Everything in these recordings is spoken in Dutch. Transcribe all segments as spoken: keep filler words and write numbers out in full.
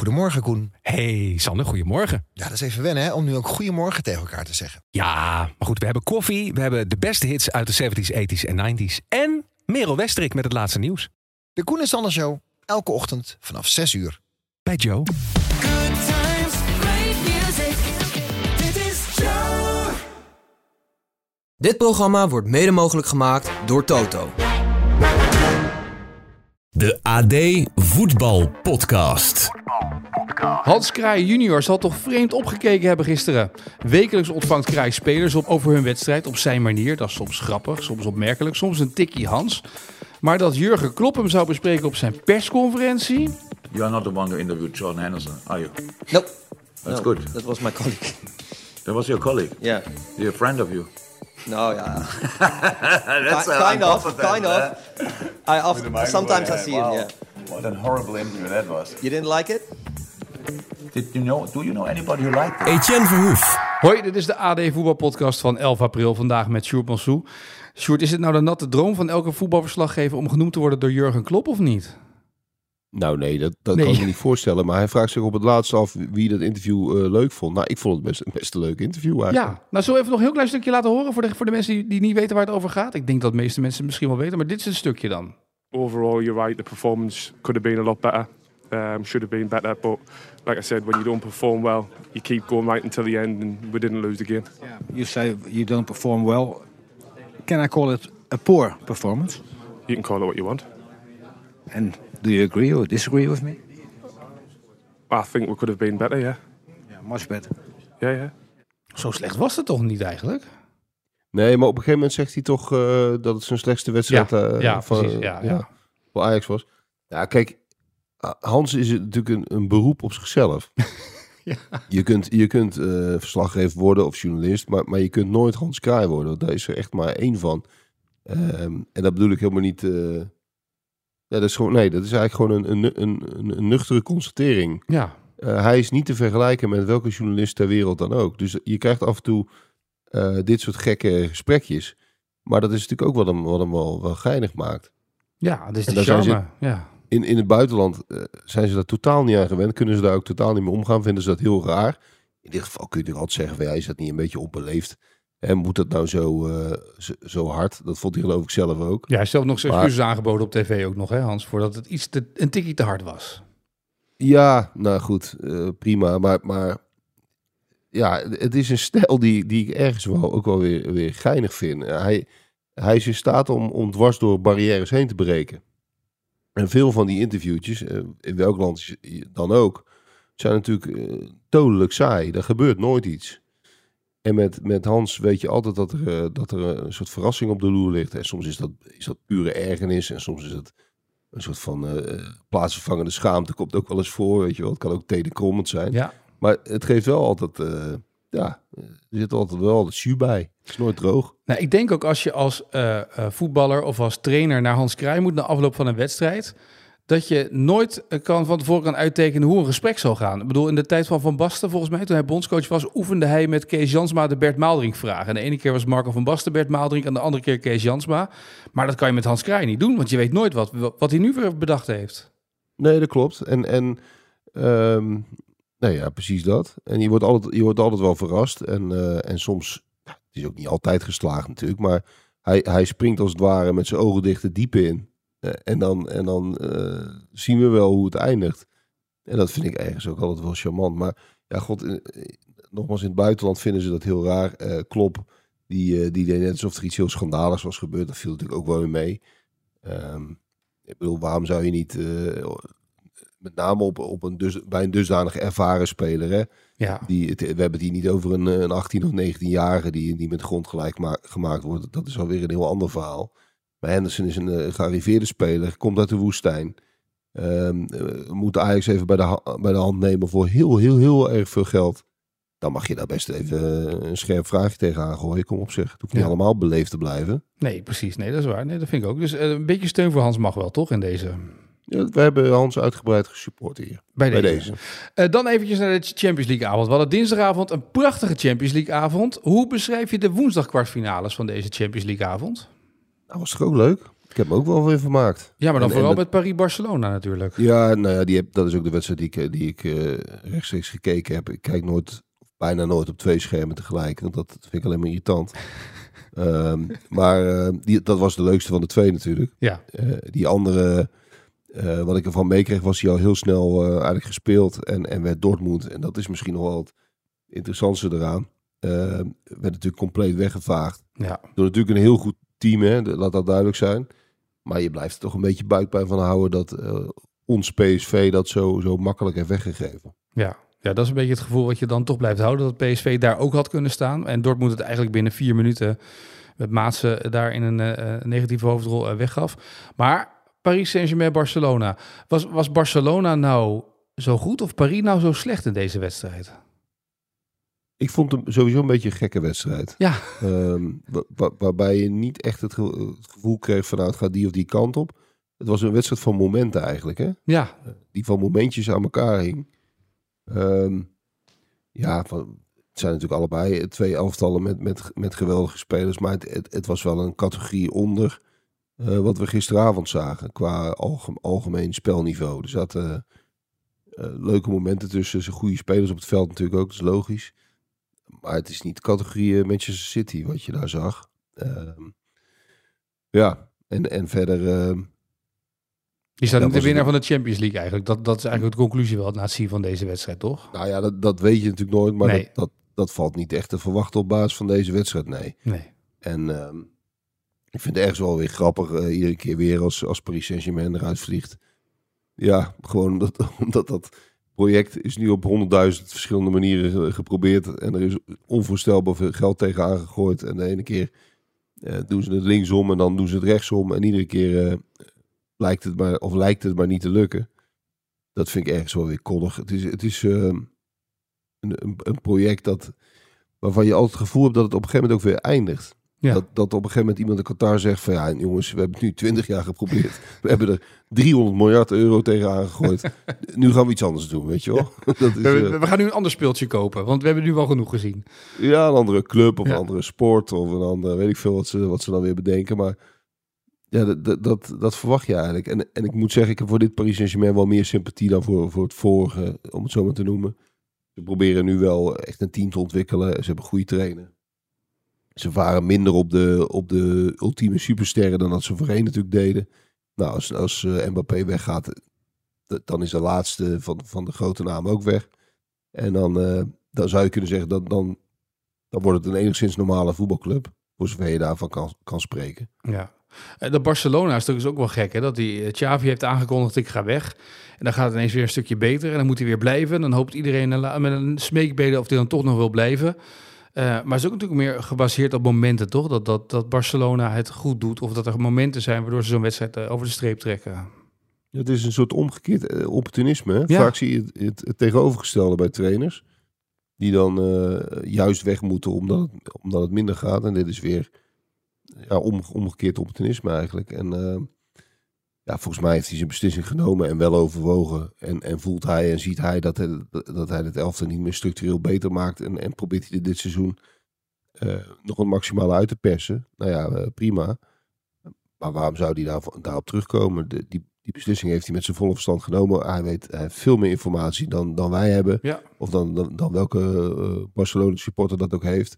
Goedemorgen, Koen. Hey, Sander, goedemorgen. Ja, dat is even wennen, hè, om nu ook goedemorgen tegen elkaar te zeggen. Ja, maar goed, we hebben koffie, we hebben de beste hits uit de zeventies, tachtigs en negentigs... en Merel Westerik met het laatste nieuws. De Koen en Sander Show, elke ochtend vanaf zes uur. Bij Joe. Good times, great music. Dit is Joe. Dit programma wordt mede mogelijk gemaakt door Toto. De A D Voetbal Podcast. Hans Kraai junior zal toch vreemd opgekeken hebben gisteren. Wekelijks ontvangt Kraai spelers op over hun wedstrijd op zijn manier. Dat is soms grappig, soms opmerkelijk, soms een tikkie Hans. Maar dat Jurgen Klopp hem zou bespreken op zijn persconferentie... You are not the one who interviewed Jordan Henderson, are you? Nope. That's no, good. That was my colleague. That was your colleague? Yeah. You're a friend of you? No, yeah. That's Ki- kind of, kind of. I often, sometimes I see him, yeah. What a horrible interview that was. You didn't like it? Did you know, do you know anybody who liked it? Etienne Verhoef. Hoi, dit is de A D voetbalpodcast van elf april. Vandaag met Sjoerd Mansou. Sjoerd, is het nou de natte droom van elke voetbalverslaggever om genoemd te worden door Jurgen Klopp of niet? Nou nee, dat, dat Nee. kan ik me niet voorstellen. Maar hij vraagt zich op het laatst af wie dat interview uh, leuk vond. Nou, ik vond het best, best een leuk interview eigenlijk. Ja, nou zullen we even nog een heel klein stukje laten horen voor de, voor de mensen die, die niet weten waar het over gaat? Ik denk dat de meeste mensen het misschien wel weten, maar dit is een stukje dan. Overall, you're right. The performance could have been a lot better. Um, should have been better. But like I said, when you don't perform well, you keep going right until the end, and we didn't lose the game. Yeah, you say you don't perform well. Can I call it a poor performance? You can call it what you want. And do you agree or disagree with me? I think we could have been better. Yeah. Yeah, much better. Yeah, yeah. Zo slecht was het toch niet eigenlijk? Nee, maar op een gegeven moment zegt hij toch uh, dat het zijn slechtste wedstrijd Ja, uh, ja, van, precies, ja, ja. voor Ajax was. Ja, kijk, Hans is natuurlijk een, een beroep op zichzelf. Ja. Je kunt, je kunt uh, verslaggever worden of journalist, maar, maar je kunt nooit Hans Kraai worden. Want daar is er echt maar één van. Um, en dat bedoel ik helemaal niet... Uh, ja, dat is gewoon, nee, dat is eigenlijk gewoon een, een, een, een nuchtere constatering. Ja. Uh, hij is niet te vergelijken met welke journalist ter wereld dan ook. Dus je krijgt af en toe uh, dit soort gekke gesprekjes. Maar dat is natuurlijk ook wat hem, wat hem wel, wel geinig maakt. Ja, dat is En de daar zijn charme. ze- Ja. In, in het buitenland uh, zijn ze daar totaal niet aan gewend. Kunnen ze daar ook totaal niet mee omgaan. Vinden ze dat heel raar. In dit geval kun je natuurlijk altijd zeggen van, ja, is dat niet een beetje onbeleefd? En moet dat nou zo, uh, zo, zo hard? Dat vond hij geloof ik zelf ook. Ja, hij heeft zelf nog zijn Maar- excuses aangeboden op tv ook nog, hè Hans, voordat het iets te, een tikkie te hard was. Ja, nou goed, uh, prima. Maar, maar ja, het is een stijl die, die ik ergens wel ook wel weer, weer geinig vind. Hij, hij is in staat om, om dwars door barrières heen te breken. En veel van die interviewtjes, uh, in welk land je- dan ook, zijn natuurlijk uh, dodelijk saai. Er gebeurt nooit iets. En met, met Hans weet je altijd dat er, uh, dat er een soort verrassing op de loer ligt. En soms is dat, is dat pure ergernis en soms is het een soort van uh, plaatsvervangende schaamte. Komt ook wel eens voor, weet je wel. Het kan ook tenenkrommend zijn. Ja. Maar het geeft wel altijd, uh, ja, er zit altijd wel het jus bij. Het is nooit droog. Nou, ik denk ook als je als uh, uh, voetballer of als trainer naar Hans Kraai moet na afloop van een wedstrijd, dat je nooit uh, kan van tevoren kan uittekenen hoe een gesprek zal gaan. Ik bedoel, in de tijd van Van Basten, volgens mij, toen hij bondscoach was, oefende hij met Kees Jansma de Bert Maalderink vragen. En de ene keer was Marco van Basten Bert Maalderink en de andere keer Kees Jansma. Maar dat kan je met Hans Kraai niet doen, want je weet nooit wat, wat hij nu weer bedacht heeft. Nee, dat klopt. En, en um, nou ja, precies dat. En je wordt altijd, je wordt altijd wel verrast. En, uh, en soms, het is ook niet altijd geslaagd natuurlijk, maar hij, hij springt als het ware met zijn ogen dicht de diepe in. Uh, en dan, en dan uh, zien we wel hoe het eindigt. En dat vind ik ergens ook altijd wel charmant. Maar ja, god, uh, nogmaals, in het buitenland vinden ze dat heel raar. Uh, Klopp, die, uh, die deed net alsof er iets heel schandaligs was gebeurd. Dat viel natuurlijk ook wel weer mee. Um, ik bedoel, waarom zou je niet, uh, met name op, op een dus, bij een dusdanig ervaren speler, hè? Ja. Die, het, we hebben het hier niet over een, een achttien of negentien-jarige die, die met de grond gelijk ma- gemaakt wordt. Dat is alweer een heel ander verhaal. Maar Henderson is een uh, gearriveerde speler, komt uit de woestijn. Um, uh, moet Ajax even bij de, ha- bij de hand nemen voor heel, heel, heel erg veel geld. Dan mag je daar best even uh, een scherp vraagje tegenaan gooien. Kom op zeg, het hoeft niet Ja. allemaal beleefd te blijven. Nee, precies. Nee, dat is waar. Nee, dat vind ik ook. Dus uh, een beetje steun voor Hans mag wel, toch, in deze... Ja, we hebben Hans uitgebreid gesupport hier. Bij deze. Bij deze. Uh, dan eventjes naar de Champions League avond. We hadden dinsdagavond een prachtige Champions League avond. Hoe beschrijf je de woensdag kwartfinales van deze Champions League avond? Nou, was toch ook leuk? Ik heb me ook wel weer vermaakt. Ja, maar dan En- vooral en dat- met Paris-Barcelona natuurlijk. Ja, nou ja, die heb, dat is ook de wedstrijd die ik, die ik uh, rechtstreeks gekeken heb. Ik kijk nooit, bijna nooit op twee schermen tegelijk. Want dat vind ik alleen maar irritant. um, maar uh, die, dat was de leukste van de twee natuurlijk. Ja. Uh, die andere, uh, wat ik ervan meekreeg, was hij al heel snel uh, eigenlijk gespeeld. En, en werd Dortmund. En dat is misschien nog wel het interessantste eraan. Uh, werd natuurlijk compleet weggevaagd. Ja. Door natuurlijk een heel goed team, hè, laat dat duidelijk zijn. Maar je blijft er toch een beetje buikpijn van houden dat uh, ons P S V dat zo, zo makkelijk heeft weggegeven. Ja. ja, dat is een beetje het gevoel wat je dan toch blijft houden. Dat P S V daar ook had kunnen staan. En Dortmund het eigenlijk binnen vier minuten met Maatsen daar in een uh, negatieve hoofdrol uh, weggaf. Maar Paris Saint-Germain-Barcelona. Was, was Barcelona nou zo goed of Paris nou zo slecht in deze wedstrijd? Ik vond hem sowieso een beetje een gekke wedstrijd. Ja. Um, wa- wa- waarbij je niet echt het, ge- het gevoel kreeg van nou, het gaat die of die kant op. Het was een wedstrijd van momenten eigenlijk, hè? Ja. Die van momentjes aan elkaar hing. Um, ja, van, het zijn natuurlijk allebei twee elftallen met, met, met geweldige spelers. Maar het, het, het was wel een categorie onder uh, wat we gisteravond zagen. Qua alge- algemeen spelniveau. Er zaten uh, uh, leuke momenten tussen. Er zijn goede spelers op het veld natuurlijk ook. Dat is logisch. Maar het is niet categorie uh, Manchester City wat je daar zag. Um, ja, en, en verder... Uh, Die staat dat niet de was winnaar het- van de Champions League eigenlijk. Dat, dat is eigenlijk de conclusie wel na het zien van deze wedstrijd, toch? Nou ja, dat, dat weet je natuurlijk nooit. Maar Nee. dat, dat, dat valt niet echt te verwachten op basis van deze wedstrijd, nee. Nee. En um, ik vind het ergens wel weer grappig. Uh, iedere keer weer als, als Paris Saint-Germain eruit vliegt. Ja, gewoon omdat, omdat dat project is nu op honderdduizend verschillende manieren ge- geprobeerd. En er is onvoorstelbaar veel geld tegenaan gegooid. En de ene keer uh, doen ze het linksom en dan doen ze het rechtsom. En iedere keer uh, lijkt het maar, of lijkt het maar niet te lukken. Dat vind ik ergens wel weer koddig. Het is, het is uh, een, een, een project dat, waarvan je altijd het gevoel hebt dat het op een gegeven moment ook weer eindigt. Ja. Dat, dat op een gegeven moment iemand in Qatar zegt van ja jongens, we hebben het nu twintig jaar geprobeerd. We hebben er driehonderd miljard euro tegenaan gegooid. Nu gaan we iets anders doen, weet je wel. Dat is, We, uh, we gaan nu een ander speeltje kopen, want we hebben nu wel genoeg gezien. ja, een andere club of Ja. een andere sport of een andere, weet ik veel wat ze, wat ze dan weer bedenken. Maar ja, dat, dat, dat, dat verwacht je eigenlijk. En, en ik moet zeggen, ik heb voor dit Paris Saint-Germain wel meer sympathie dan voor, voor het vorige, om het zo maar te noemen. Ze proberen nu wel echt een team te ontwikkelen. Ze hebben goede trainen. Ze varen minder op de, op de ultieme supersterren dan dat ze voorheen natuurlijk deden. Nou, als, als uh, Mbappé weggaat, d- dan is de laatste van, van de grote naam ook weg. En dan, uh, dan zou je kunnen zeggen, dat dan, dan wordt het een enigszins normale voetbalclub. Voor zover je daarvan kan, kan spreken. Ja. Eh, Dat Barcelona-stuk is ook wel gek, hè? Dat die eh, Xavi heeft aangekondigd, ik ga weg. En dan gaat het ineens weer een stukje beter. En dan moet hij weer blijven. En dan hoopt iedereen een la- met een smeekbede of hij dan toch nog wil blijven. Uh, maar het is ook natuurlijk meer gebaseerd op momenten, toch? Dat, dat, dat Barcelona het goed doet. Of dat er momenten zijn waardoor ze zo'n wedstrijd uh, over de streep trekken. Het is een soort omgekeerd uh, opportunisme. Hè? Ja. Vaak zie je het, het, het tegenovergestelde bij trainers. Die dan uh, juist weg moeten omdat het, omdat het minder gaat. En dit is weer ja, om, omgekeerd opportunisme eigenlijk. En uh, ja, volgens mij heeft hij zijn beslissing genomen en wel overwogen. En, en voelt hij en ziet hij dat hij, dat hij het elftal niet meer structureel beter maakt. En, en probeert hij dit seizoen uh, nog een maximale uit te persen. Nou ja, uh, prima. Maar waarom zou hij daar, daarop terugkomen? De, die, die beslissing heeft hij met zijn volle verstand genomen. Hij weet hij heeft veel meer informatie dan, dan wij hebben. Ja. Of dan, dan, dan welke uh, Barcelona supporter dat ook heeft.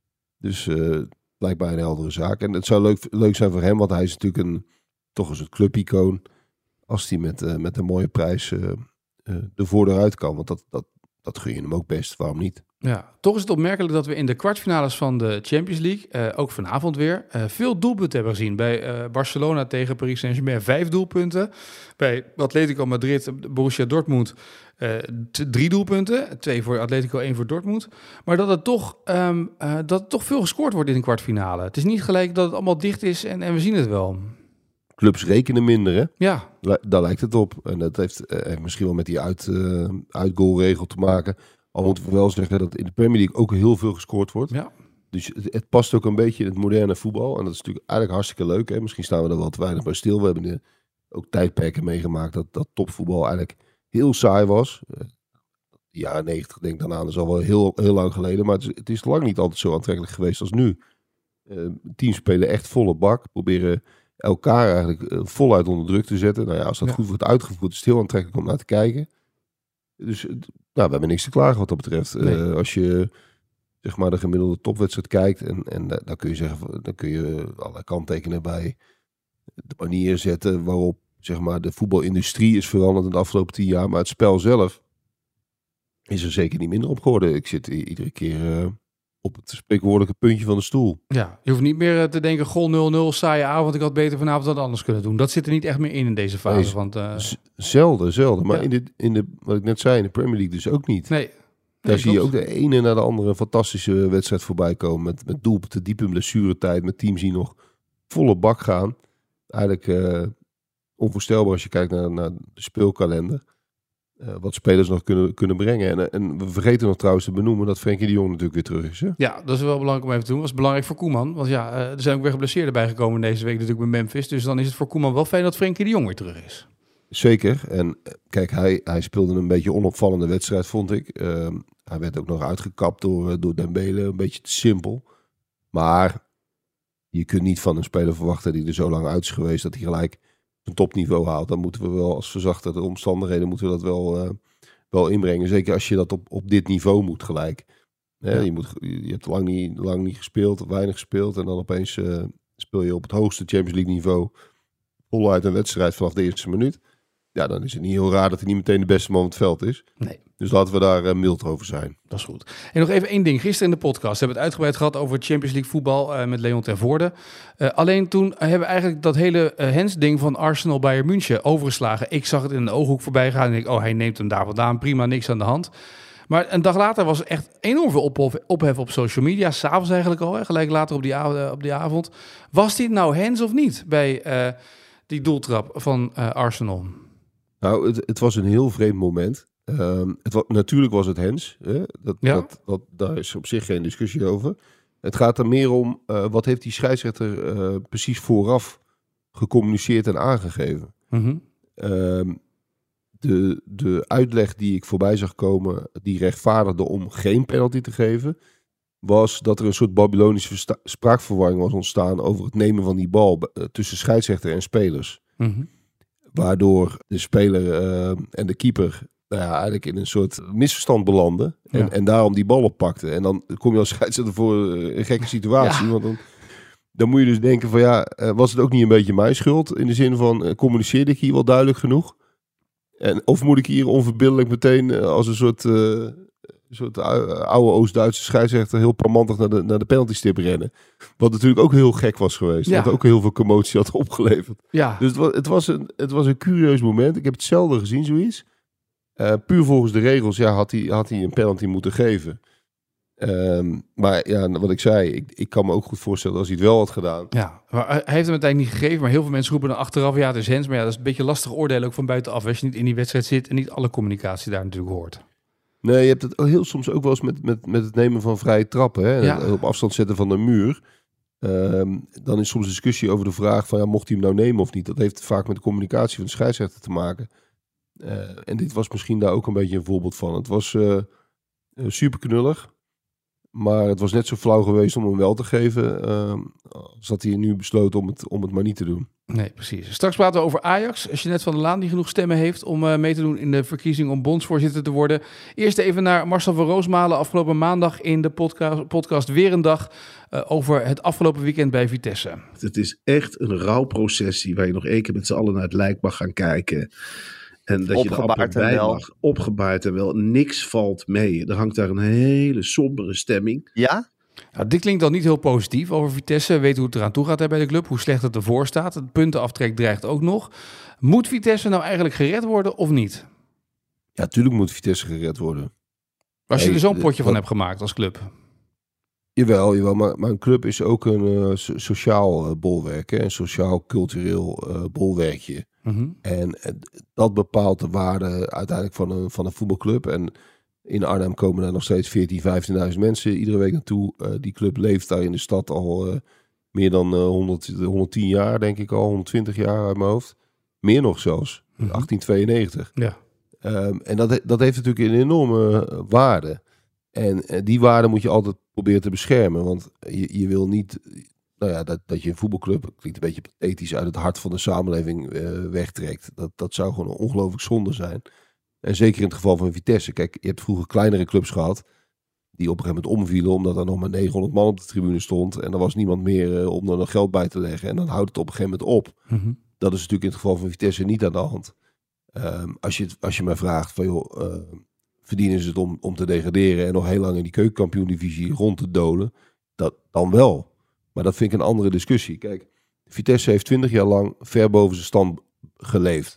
Dus uh, blijkbaar een heldere zaak. En het zou leuk, leuk zijn voor hem, want hij is natuurlijk een, toch eens een clubicoon. Als hij met, uh, met een mooie prijs uh, uh, de voordeur uit kan. Want dat, dat, dat gun je hem ook best. Waarom niet? Ja, toch is het opmerkelijk dat we in de kwartfinales van de Champions League, uh, ook vanavond weer, uh, veel doelpunten hebben gezien. Bij uh, Barcelona tegen Paris Saint-Germain vijf doelpunten. Bij Atletico Madrid, Borussia Dortmund uh, t- drie doelpunten. Twee voor Atletico, één voor Dortmund. Maar dat het toch, um, uh, dat het toch veel gescoord wordt in de kwartfinale. Het is niet gelijk dat het allemaal dicht is en, en we zien het wel. Clubs rekenen minder, hè? Ja. Daar lijkt het op. En dat heeft uh, misschien wel met die uit, uh, uitgoalregel te maken. Al moeten we wel zeggen dat in de Premier League ook heel veel gescoord wordt. Ja. Dus het, het past ook een beetje in het moderne voetbal. En dat is natuurlijk eigenlijk hartstikke leuk. Hè? Misschien staan we er wel te weinig bij stil. We hebben de, ook tijdperken meegemaakt dat, dat topvoetbal eigenlijk heel saai was. Uh, de jaren negentig denk ik dan aan. Dat is al wel heel, heel lang geleden. Maar het is, het is lang niet altijd zo aantrekkelijk geweest als nu. Uh, teams spelen echt volle bak. Proberen elkaar eigenlijk uh, voluit onder druk te zetten. Nou ja, als dat Ja. goed wordt uitgevoerd, is het heel aantrekkelijk om naar te kijken. Dus uh, nou, we hebben niks te klagen wat dat betreft. Nee. Uh, als je zeg maar de gemiddelde topwedstrijd kijkt en, en uh, dan kun je zeggen, dan kun je allerlei kanttekenen bij de manier zetten waarop zeg maar de voetbalindustrie is veranderd in de afgelopen tien jaar, maar het spel zelf is er zeker niet minder op geworden. Ik zit i- iedere keer uh, op het spreekwoordelijke puntje van de stoel. Ja, je hoeft niet meer eh, te denken, goal nul nul, saaie avond. Ik had beter vanavond wat anders kunnen doen. Dat zit er niet echt meer in in deze fase. Nee, want, uh, Z- zelden, zelden. Maar Ja. in, de, in de, wat ik net zei, in de Premier League dus ook niet. nee. Daar Nee, zie je ook klopt. de ene na de andere fantastische wedstrijd voorbij komen. Met, met doelpunten diep in blessuretijd. Met teams die nog volle bak gaan. Eigenlijk uh, onvoorstelbaar als je kijkt naar, naar de speelkalender. Uh, wat spelers nog kunnen, kunnen brengen. En, en we vergeten nog trouwens te benoemen dat Frenkie de Jong natuurlijk weer terug is. Hè? Ja, dat is wel belangrijk om even te doen. Dat was belangrijk voor Koeman. Want ja, uh, er zijn ook weer geblesseerden bijgekomen deze week natuurlijk bij Memphis. Dus dan is het voor Koeman wel fijn dat Frenkie de Jong weer terug is. Zeker. En uh, kijk, hij, hij speelde een beetje onopvallende wedstrijd, vond ik. Uh, hij werd ook nog uitgekapt door, uh, door Dembele. Een beetje te simpel. Maar je kunt niet van een speler verwachten die er zo lang uit is geweest dat hij gelijk een topniveau haalt. Dan moeten we wel als verzachterde omstandigheden moeten we dat wel, uh, wel inbrengen. Zeker als je dat op, op dit niveau moet gelijk. Hè, Ja. je, moet, je hebt lang niet, lang niet gespeeld, of weinig gespeeld. En dan opeens uh, speel je op het hoogste Champions League niveau voluit een wedstrijd vanaf de eerste minuut. Ja, dan is het niet heel raar dat hij niet meteen de beste man op het veld is. Nee. Dus laten we daar uh, mild over zijn. Dat is goed. En nog even één ding. Gisteren in de podcast hebben we het uitgebreid gehad over het Champions League voetbal uh, met Leon ten Voorde. Uh, alleen toen hebben we eigenlijk dat hele uh, Hens-ding van Arsenal Bayern München overgeslagen. Ik zag het in een ooghoek voorbij gaan en ik, oh, hij neemt hem daar vandaan. Prima, niks aan de hand. Maar een dag later was er echt enorm veel ophef, ophef op social media. S'avonds eigenlijk al, hè, gelijk later op die, av- op die avond. Was dit nou Hens of niet bij uh, die doeltrap van uh, Arsenal? Nou, het, het was een heel vreemd moment. Um, het wa- natuurlijk was het Hens. Hè? Dat, Ja. dat, dat, daar is op zich geen discussie over. Het gaat er meer om, uh, wat heeft die scheidsrechter uh, precies vooraf gecommuniceerd en aangegeven. Mm-hmm. Um, de, de uitleg die ik voorbij zag komen, die rechtvaardigde om geen penalty te geven, was dat er een soort Babylonische versta- spraakverwarring was ontstaan over het nemen van die bal uh, tussen scheidsrechter en spelers. Mm-hmm. Waardoor de speler uh, en de keeper nou ja, eigenlijk in een soort misverstand belanden. En, Ja. en daarom die bal oppakte. En dan kom je als scheidsrechter voor uh, een gekke situatie. Ja. Want dan, dan moet je dus denken van ja, uh, was het ook niet een beetje mijn schuld? In de zin van, uh, communiceerde ik hier wel duidelijk genoeg? En, of moet ik hier onverbiddelijk meteen uh, als een soort, uh, een soort uh, oude Oost-Duitse scheidsrechter heel parmantig naar de, naar de penaltystip rennen? Wat natuurlijk ook heel gek was geweest. Ja. Wat ook heel veel commotie had opgeleverd. Ja. Dus het was, het, was een, het was een curieus moment. Ik heb het zelden gezien, zoiets. Uh, puur volgens de regels ja, had, hij, had hij een penalty moeten geven. Um, maar ja, wat ik zei, ik, ik kan me ook goed voorstellen als hij het wel had gedaan. Ja, maar hij heeft hem uiteindelijk niet gegeven. Maar heel veel mensen roepen dan achteraf, ja, het is Hens. Maar ja, dat is een beetje lastig oordelen ook van buitenaf. Als je niet in die wedstrijd zit en niet alle communicatie daar natuurlijk hoort. Nee, je hebt het heel soms ook wel eens met, met, met het nemen van vrije trappen. Hè? Ja. En op afstand zetten van de muur. Um, dan is soms discussie over de vraag van ja, mocht hij hem nou nemen of niet. Dat heeft vaak met de communicatie van de scheidsrechter te maken. Uh, en dit was misschien daar ook een beetje een voorbeeld van. Het was uh, uh, super knullig. Maar het was net zo flauw geweest om hem wel te geven. Uh, als dat hij nu besloot om het, om het maar niet te doen. Nee, precies. Straks praten we over Ajax. Als je net van der Laan die genoeg stemmen heeft om uh, mee te doen in de verkiezing om bondsvoorzitter te worden. Eerst even naar Marcel van Roosmalen. Afgelopen maandag in de podcast, podcast Weer een Dag uh, over het afgelopen weekend bij Vitesse. Het is echt een rouwprocessie waar je nog één keer met z'n allen naar het lijk mag gaan kijken. En dat Opgebaard je er en bij wel. mag. Opgebaard en wel. Niks valt mee. Er hangt daar een hele sombere stemming. Ja? Nou, dit klinkt dan niet heel positief over Vitesse. Weet hoe het eraan toe gaat hè, bij de club. Hoe slecht het ervoor staat. Het puntenaftrek dreigt ook nog. Moet Vitesse nou eigenlijk gered worden of niet? Ja, natuurlijk moet Vitesse gered worden. Als je Nee, er zo'n de- potje van wat- hebt gemaakt als club. Jawel, jawel maar, maar een club is ook een uh, so- sociaal uh, bolwerk. Hè? Een sociaal-cultureel uh, bolwerkje. Mm-hmm. En uh, dat bepaalt de waarde uiteindelijk van een, van een voetbalclub. En in Arnhem komen daar nog steeds veertien, vijftienduizend mensen iedere week naartoe. Uh, die club leeft daar in de stad al uh, meer dan uh, honderd, honderdtien jaar, denk ik al. honderdtwintig jaar uit mijn hoofd. Meer nog zelfs. Mm-hmm. achttien tweeënnegentig. Ja. Um, en dat, he- dat heeft natuurlijk een enorme uh, waarde. En uh, die waarde moet je altijd proberen te beschermen. Want je, je wil niet... Nou nou ja, dat, dat je een voetbalclub, klinkt een beetje pathetisch, uit het hart van de samenleving uh, wegtrekt. Dat, dat zou gewoon ongelooflijk zonde zijn. En zeker in het geval van Vitesse. Kijk, je hebt vroeger kleinere clubs gehad die op een gegeven moment omvielen omdat er nog maar negenhonderd man op de tribune stond. En er was niemand meer uh, om er nog geld bij te leggen. En dan houdt het op een gegeven moment op. Mm-hmm. Dat is natuurlijk in het geval van Vitesse niet aan de hand. Um, als, je, als je mij vraagt van joh, uh, verdienen ze het om, om te degraderen en nog heel lang in die keukenkampioen-divisie rond te dolen, dat dan wel. Maar dat vind ik een andere discussie. Kijk, Vitesse heeft twintig jaar lang ver boven zijn stand geleefd.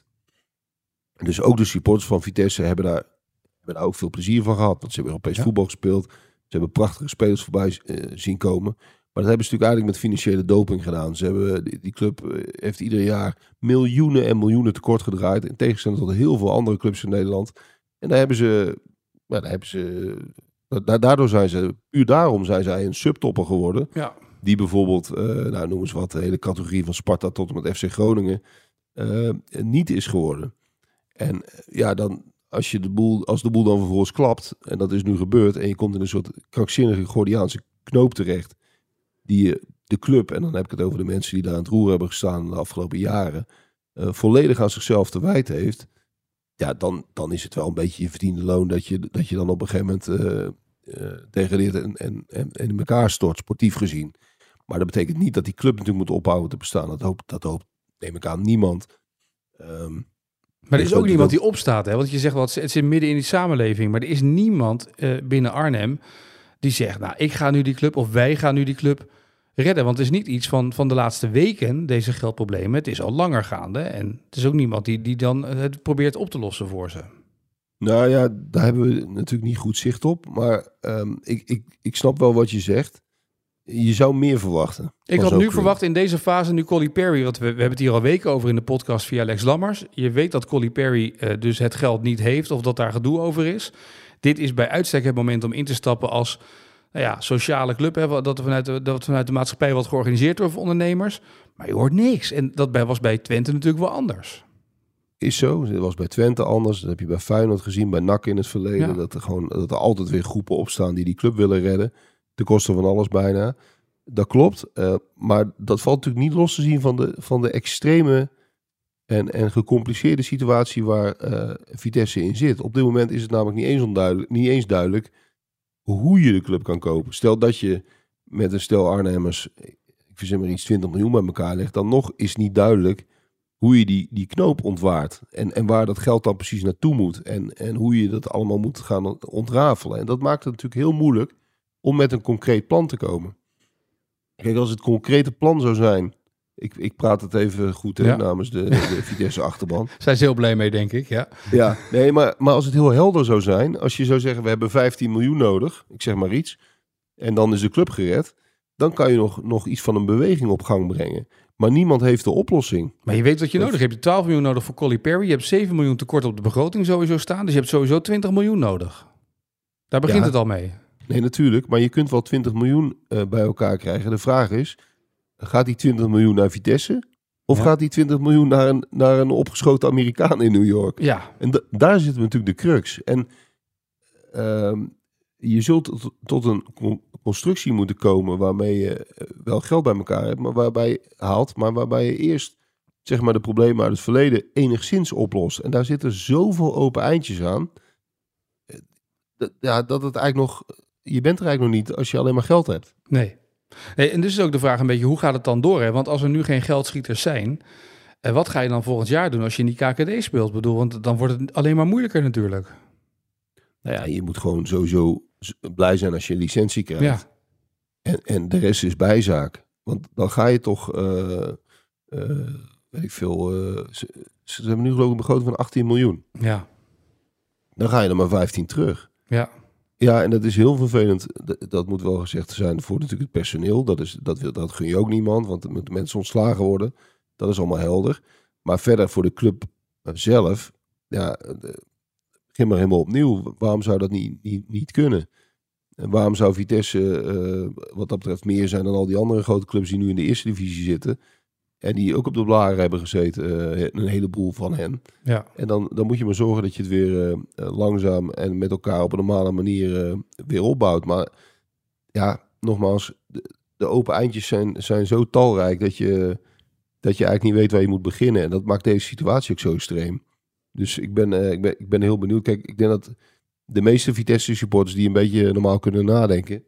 Dus ook de supporters van Vitesse hebben daar, hebben daar ook veel plezier van gehad. Want ze hebben Europees ja. voetbal gespeeld. Ze hebben prachtige spelers voorbij uh, zien komen. Maar dat hebben ze natuurlijk eigenlijk met financiële doping gedaan. Ze hebben, die, die club uh, heeft ieder jaar miljoenen en miljoenen tekort gedraaid. In tegenstelling tot heel veel andere clubs in Nederland. En daar hebben ze... Nou, daar hebben ze daardoor zijn ze... Puur daarom zijn zij een subtopper geworden. Ja. Die bijvoorbeeld, uh, nou noem eens wat, de hele categorie van Sparta tot en met F C Groningen uh, niet is geworden. En uh, ja, dan als, je de boel, als de boel dan vervolgens klapt, en dat is nu gebeurd, en je komt in een soort krankzinnige Gordiaanse knoop terecht, die je de club, en dan heb ik het over de mensen die daar aan het roer hebben gestaan de afgelopen jaren, uh, volledig aan zichzelf te wijten heeft, ja, dan, dan is het wel een beetje je verdiende loon dat je, dat je dan op een gegeven moment uh, uh, degradeert en, en, en, en in elkaar stort, sportief gezien. Maar dat betekent niet dat die club natuurlijk moet ophouden te bestaan. Dat hoopt, dat hoopt neem ik aan, niemand. Um, maar er is ook niemand die opstaat, hè? Want je zegt wel, het zit midden in die samenleving. Maar er is niemand uh, binnen Arnhem die zegt, nou, ik ga nu die club of wij gaan nu die club redden. Want het is niet iets van, van de laatste weken, deze geldproblemen. Het is al langer gaande. En het is ook niemand die, die dan het probeert op te lossen voor ze. Nou ja, daar hebben we natuurlijk niet goed zicht op. Maar um, ik, ik, ik snap wel wat je zegt. Je zou meer verwachten. Ik had nu club. verwacht in deze fase, nu Colly Perry, want we, we hebben het hier al weken over in de podcast via Lex Lammers. Je weet dat Colly Perry uh, dus het geld niet heeft of dat daar gedoe over is. Dit is bij uitstek het moment om in te stappen als nou ja, sociale club. Hè, dat, er vanuit de, dat vanuit de maatschappij wat georganiseerd wordt voor ondernemers. Maar je hoort niks. En dat bij, was bij Twente natuurlijk wel anders. Is zo. Dat was bij Twente anders. Dat heb je bij Feyenoord gezien, bij N A C in het verleden. Ja. Dat, er gewoon, dat er altijd weer groepen opstaan die die club willen redden. Ten koste van alles bijna. Dat klopt. Uh, maar dat valt natuurlijk niet los te zien van de, van de extreme en, en gecompliceerde situatie waar uh, Vitesse in zit. Op dit moment is het namelijk niet eens, onduidelijk, niet eens duidelijk hoe je de club kan kopen. Stel dat je met een stel Arnhemmers, ik verzin maar iets, twintig miljoen bij elkaar legt, dan nog is niet duidelijk hoe je die, die knoop ontwaart. En, en waar dat geld dan precies naartoe moet. En, en hoe je dat allemaal moet gaan ontrafelen. En dat maakt het natuurlijk heel moeilijk om met een concreet plan te komen. Kijk, als het concrete plan zou zijn, ik, ik praat het even goed hè, ja. namens de, de Vitesse achterban. Zijn ze heel blij mee, denk ik, ja. Ja, nee, maar, maar als het heel helder zou zijn, als je zou zeggen, we hebben vijftien miljoen nodig, ik zeg maar iets, en dan is de club gered, dan kan je nog, nog iets van een beweging op gang brengen. Maar niemand heeft de oplossing. Maar je weet wat je nodig hebt. Je hebt twaalf miljoen nodig voor Colly Perry, je hebt zeven miljoen tekort op de begroting sowieso staan, dus je hebt sowieso twintig miljoen nodig. Daar begint ja. het al mee. Nee, natuurlijk. Maar je kunt wel twintig miljoen uh, bij elkaar krijgen. De vraag is, gaat die twintig miljoen naar Vitesse? Of ja. gaat die twintig miljoen naar een, naar een opgeschoten Amerikaan in New York? Ja. En d- daar zit natuurlijk de crux. En uh, je zult tot, tot een con- constructie moeten komen waarmee je wel geld bij elkaar hebt, maar waarbij je haalt, maar waarbij je eerst zeg maar de problemen uit het verleden enigszins oplost. En daar zitten zoveel open eindjes aan. D- ja, dat het eigenlijk nog... Je bent er eigenlijk nog niet als je alleen maar geld hebt. Nee. nee. En dus is ook de vraag een beetje, hoe gaat het dan door? Hè? Want als er nu geen geldschieters zijn, eh, wat ga je dan volgend jaar doen als je in die K K D speelt? Ik bedoel, want dan wordt het alleen maar moeilijker natuurlijk. Nou ja, je moet gewoon sowieso blij zijn als je een licentie krijgt. Ja. En, en de rest is bijzaak. Want dan ga je toch, uh, uh, weet ik veel, uh, ze, ze hebben nu geloof ik een begroting van achttien miljoen. Ja. Dan ga je er maar vijftien terug. Ja. Ja, en dat is heel vervelend. D- dat moet wel gezegd zijn voor natuurlijk het personeel. Dat, is, dat, wil, dat gun je ook niemand, want er moeten mensen ontslagen worden. Dat is allemaal helder. Maar verder voor de club zelf, ja, de, begin maar helemaal opnieuw. Waarom zou dat niet, niet, niet kunnen? En waarom zou Vitesse uh, wat dat betreft meer zijn dan al die andere grote clubs die nu in de eerste divisie zitten? En die ook op de blaren hebben gezeten, uh, een heleboel van hen. Ja. En dan, dan moet je maar zorgen dat je het weer uh, langzaam en met elkaar op een normale manier uh, weer opbouwt. Maar ja, nogmaals, de, de open eindjes zijn, zijn zo talrijk dat je, dat je eigenlijk niet weet waar je moet beginnen. En dat maakt deze situatie ook zo extreem. Dus ik ben, uh, ik ben, ik ben heel benieuwd. Kijk, ik denk dat de meeste Vitesse supporters die een beetje normaal kunnen nadenken,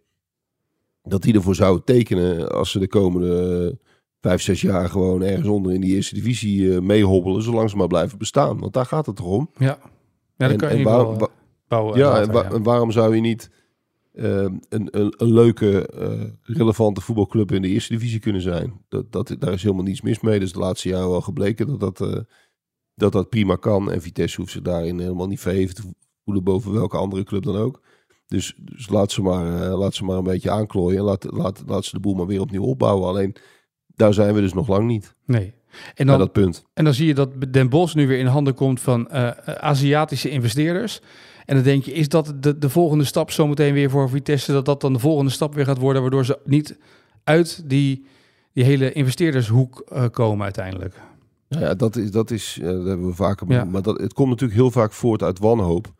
dat die ervoor zouden tekenen als ze de komende uh, vijf, zes jaar gewoon ergens onder in die eerste divisie uh, meehobbelen, zolang ze maar blijven bestaan. Want daar gaat het toch om. Ja, ja dat en, kan je en niet waar, wel, uh, wa- bouwen. Ja, later, en, wa- ja. en waarom zou je niet uh, een, een, een leuke, uh, relevante voetbalclub in de eerste divisie kunnen zijn? Dat, dat, daar is helemaal niets mis mee. Dus de laatste jaren wel gebleken dat dat, uh, dat dat prima kan. En Vitesse hoeft zich daarin helemaal niet verheven te voelen boven welke andere club dan ook. Dus, dus laat, ze maar, uh, laat ze maar een beetje aanklooien. En laat, laat, laat ze de boel maar weer opnieuw opbouwen. Alleen, daar zijn we dus nog lang niet. Nee. En Bij dan, dat punt. en dan zie je dat Den Bosch nu weer in handen komt van uh, Aziatische investeerders. En dan denk je, is dat de, de volgende stap zometeen weer voor Vitesse? Dat dat dan de volgende stap weer gaat worden, waardoor ze niet uit die, die hele investeerdershoek uh, komen uiteindelijk? Nou ja, dat is, dat is uh, dat hebben we vaker Ja. benoemd. Maar dat, het komt natuurlijk heel vaak voort uit wanhoop.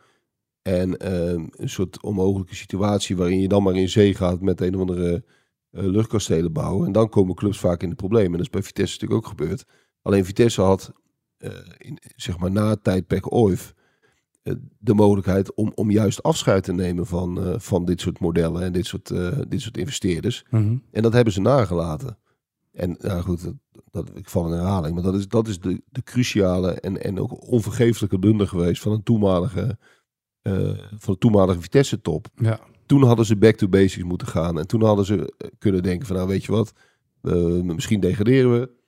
En uh, een soort onmogelijke situatie waarin je dan maar in zee gaat met een of andere uh, luchtkastelen bouwen. En dan komen clubs vaak in de problemen. En dat is bij Vitesse natuurlijk ook gebeurd. Alleen Vitesse had, uh, in, zeg maar na het tijdperk Oif, uh, de mogelijkheid om, om juist afscheid te nemen van, uh, van dit soort modellen en dit soort, uh, dit soort investeerders. Mm-hmm. En dat hebben ze nagelaten. En nou goed, dat, dat, ik val in herhaling, maar dat is, dat is de, de cruciale en, en ook onvergeeflijke blunder geweest van een toenmalige, uh, van de toenmalige Vitesse-top. Ja. Toen hadden ze back to basics moeten gaan. En toen hadden ze kunnen denken van, nou weet je wat, uh, misschien degraderen we.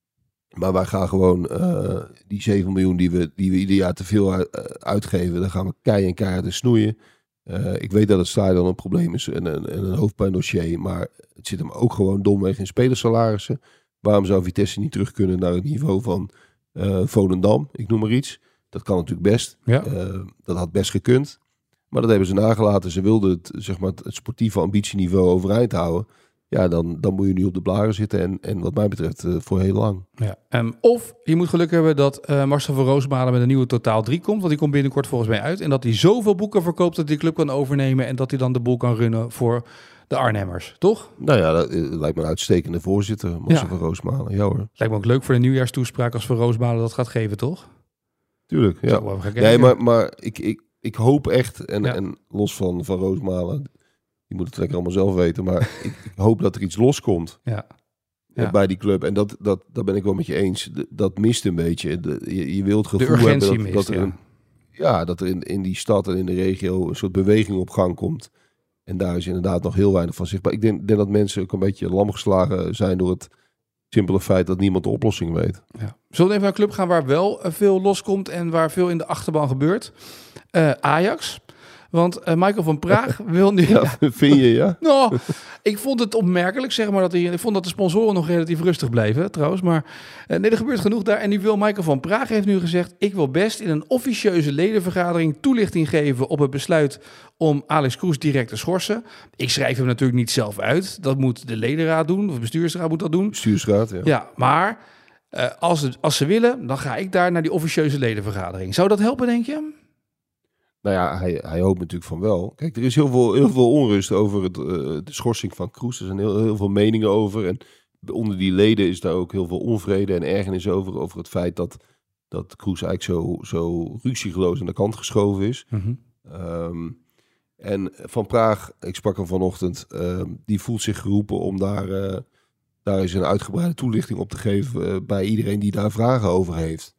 Maar wij gaan gewoon uh, die zeven miljoen die we, die we ieder jaar te veel uit, uh, uitgeven, dan gaan we kei en keihard in snoeien. Uh, ik weet dat het stadion een probleem is en een, en een hoofdpijndossier, maar het zit hem ook gewoon domweg in spelersalarissen. Waarom zou Vitesse niet terug kunnen naar het niveau van uh, Volendam? Ik noem maar iets. Dat kan natuurlijk best. Ja. Uh, dat had best gekund. Maar dat hebben ze nagelaten. Ze wilden het, zeg maar, het sportieve ambitieniveau overeind houden. Ja, dan, dan moet je nu op de blaren zitten. En, en wat mij betreft uh, voor heel lang. Ja. Um, of je moet geluk hebben dat uh, Marcel van Roosmalen met een nieuwe Totaal drie komt. Want die komt binnenkort volgens mij uit. En dat hij zoveel boeken verkoopt dat hij de club kan overnemen. En dat hij dan de boel kan runnen voor de Arnhemmers. Toch? Nou ja, dat uh, lijkt me een uitstekende voorzitter. Marcel Ja. van Roosmalen. Ja hoor. Lijkt me ook leuk voor de nieuwjaarstoespraak als Van Roosmalen dat gaat geven, toch? Tuurlijk, ja. Zo, we gaan kijken. Nee, maar, maar ik, ik, ik hoop echt, en, Ja. en los van, van Roosmalen, die moet het lekker allemaal zelf weten, maar ik, ik hoop dat er iets loskomt Ja. eh, Ja. bij die club. En dat, dat, dat ben ik wel met je eens. De- dat mist een beetje. De, je, je wilt het De gevoel hebben urgentie dat, mist, dat er, ja. een, ja, dat er in, in die stad en in de regio een soort beweging op gang komt. En daar is inderdaad nog heel weinig van zichtbaar. Ik denk, denk dat mensen ook een beetje lam geslagen zijn door het simpele feit dat niemand de oplossing weet. Ja. Zullen we even naar een club gaan waar wel uh, veel loskomt en waar veel in de achterban gebeurt? Uh, Ajax. Want uh, Michael van Praag wil nu... Ja, vind je, ja? Nou, ik vond het opmerkelijk, zeg maar, dat hij, ik vond dat de sponsoren nog relatief rustig bleven, trouwens. Maar uh, nee, er gebeurt genoeg daar. En nu wil Michael van Praag heeft nu gezegd, ik wil best in een officieuze ledenvergadering toelichting geven op het besluit om Alex Kroes direct te schorsen. Ik schrijf hem natuurlijk niet zelf uit. Dat moet de ledenraad doen, of de bestuursraad moet dat doen. Bestuursraad, ja. Ja, maar uh, als, het, als ze willen, dan ga ik daar naar die officieuze ledenvergadering. Zou dat helpen, denk je? Nou ja, hij, hij hoopt natuurlijk van wel. Kijk, er is heel veel, heel veel onrust over het, uh, de schorsing van Kroes. Er zijn heel, heel veel meningen over. En onder die leden is daar ook heel veel onvrede en ergernis over. Over het feit dat, dat Kroes eigenlijk zo, zo ruziegeloos aan de kant geschoven is. Mm-hmm. Um, en Van Praag, ik sprak hem vanochtend, uh, die voelt zich geroepen om daar, uh, daar eens een uitgebreide toelichting op te geven uh, bij iedereen die daar vragen over heeft.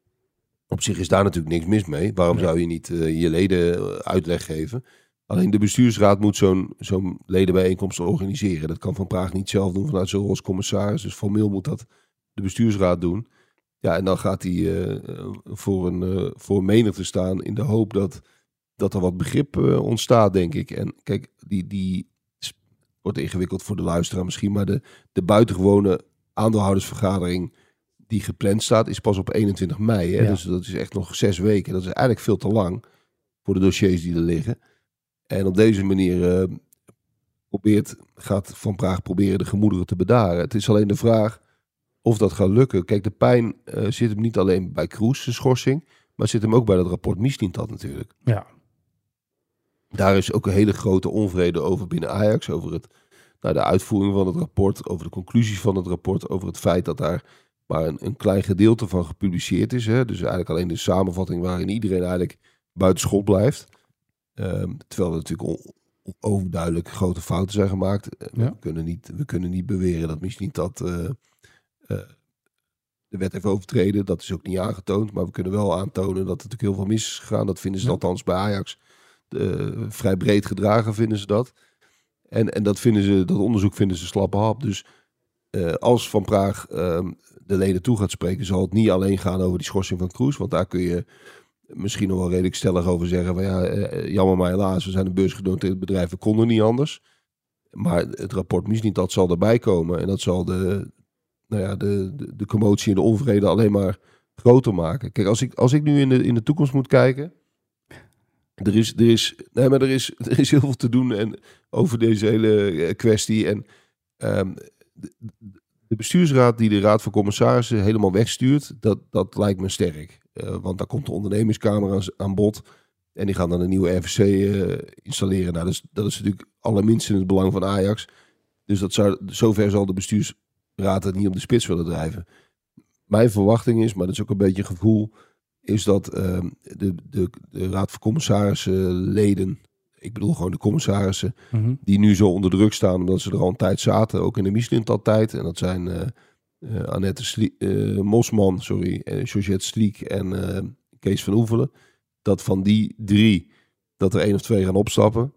Op zich is daar natuurlijk niks mis mee. Waarom Nee. zou je niet uh, je leden uitleg geven? Alleen de bestuursraad moet zo'n zo'n ledenbijeenkomst organiseren. Dat kan Van Praag niet zelf doen vanuit zijn rol als commissaris. Dus formeel moet dat de bestuursraad doen. Ja, en dan gaat hij uh, voor een uh, voor een menigte staan in de hoop dat, dat er wat begrip uh, ontstaat, denk ik. En kijk, die, die wordt ingewikkeld voor de luisteraar misschien, maar de, de buitengewone aandeelhoudersvergadering die gepland staat, is pas op eenentwintig mei. Hè? Ja. Dus dat is echt nog zes weken. Dat is eigenlijk veel te lang voor de dossiers die er liggen. En op deze manier uh, probeert, gaat Van Praag proberen de gemoederen te bedaren. Het is alleen de vraag of dat gaat lukken. Kijk, de pijn uh, zit hem niet alleen bij Kroes, de schorsing, maar zit hem ook bij dat rapport Mislintat natuurlijk. Ja. Daar is ook een hele grote onvrede over binnen Ajax, over het, nou, de uitvoering van het rapport, over de conclusies van het rapport, over het feit dat daar maar een, een klein gedeelte van gepubliceerd is. Hè? Dus eigenlijk alleen de samenvatting waarin iedereen eigenlijk buitenschot blijft. Um, terwijl er natuurlijk on, overduidelijk grote fouten zijn gemaakt. Ja. We, kunnen niet, we kunnen niet beweren dat misschien dat uh, uh, de wet heeft overtreden. Dat is ook niet aangetoond. Maar we kunnen wel aantonen dat er natuurlijk heel veel mis is gegaan. Dat vinden ze ja. althans bij Ajax uh, vrij breed gedragen, vinden ze dat. En, en dat, vinden ze, dat onderzoek vinden ze slappe hap. Dus uh, als Van Praag uh, de leden toe gaat spreken, zal het niet alleen gaan over die schorsing van Kroes. Want daar kun je misschien nog wel redelijk stellig over zeggen. Van ja, uh, jammer maar helaas, we zijn een beursgenoteerd bedrijf, we konden niet anders. Maar het rapport Misniet, dat zal erbij komen. En dat zal de, nou ja, de, de, de commotie en de onvrede alleen maar groter maken. Kijk, als ik, als ik nu in de, in de toekomst moet kijken. Er is, er, is, nee, maar er, is, er is heel veel te doen en, over deze hele kwestie. En um, de, de bestuursraad die de Raad van Commissarissen helemaal wegstuurt, dat, dat lijkt me sterk. Uh, want daar komt de ondernemingskamer aan, aan bod. En die gaan dan een nieuwe R V C uh, installeren. Nou, dat is, dat is natuurlijk allerminst in het belang van Ajax. Dus dat zou, zover zal de bestuursraad het niet op de spits willen drijven. Mijn verwachting is, maar dat is ook een beetje een gevoel, is dat uh, de, de, de Raad van Commissarissen leden, ik bedoel gewoon de commissarissen, mm-hmm. die nu zo onder druk staan omdat ze er al een tijd zaten, ook in de Mislintat-tijd. En dat zijn uh, uh, Annette Slie- uh, Mosman, sorry, uh, Georgette Sliek en uh, Kees van Oevelen. Dat van die drie, dat er één of twee gaan opstappen.